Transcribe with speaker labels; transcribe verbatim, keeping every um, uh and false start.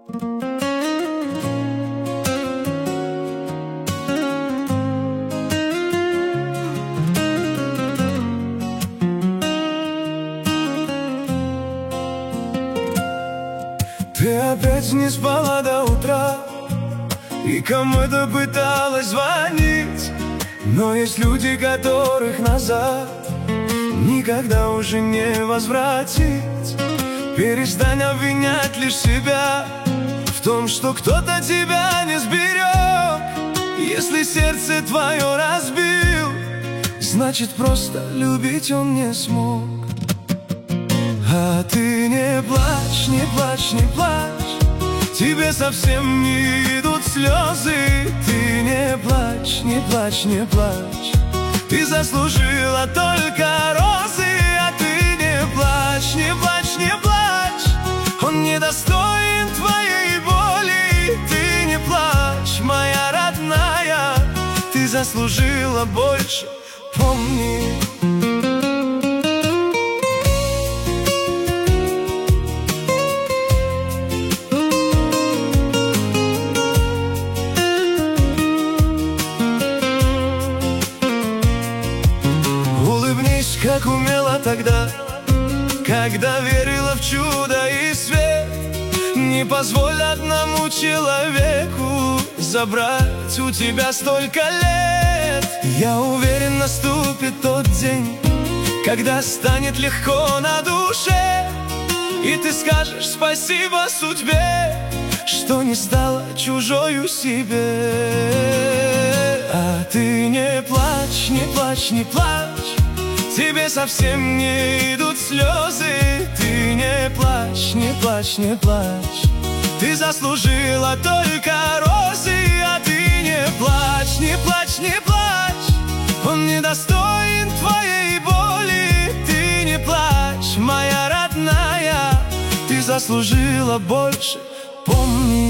Speaker 1: Ты опять не спала до утра и кому-то пыталась звонить, но есть люди, которых назад никогда уже не возвратить. Перестань обвинять лишь себя в том, что кто-то тебя не сберег. Если сердце твое разбил, значит просто любить он не смог. А ты не плачь, не плачь, не плачь, тебе совсем не идут слезы. Ты не плачь, не плачь, не плачь, ты заслужила только розы. А ты не плачь, не плачь, не плачь, он недостоин твоей боли. Ты не плачь, моя родная, ты заслужила больше, помни. Как умела тогда, когда верила в чудо и свет. Не позволь одному человеку забрать у тебя столько лет. Я уверен, наступит тот день, когда станет легко на душе, и ты скажешь спасибо судьбе, что не стала чужою себе. А ты не плачь, не плачь, не плачь, тебе совсем не идут слезы. Ты не плачь, не плачь, не плачь, ты заслужила только розы. А ты не плачь, не плачь, не плачь, он недостоин твоей боли. Ты не плачь, моя родная, ты заслужила больше, помни.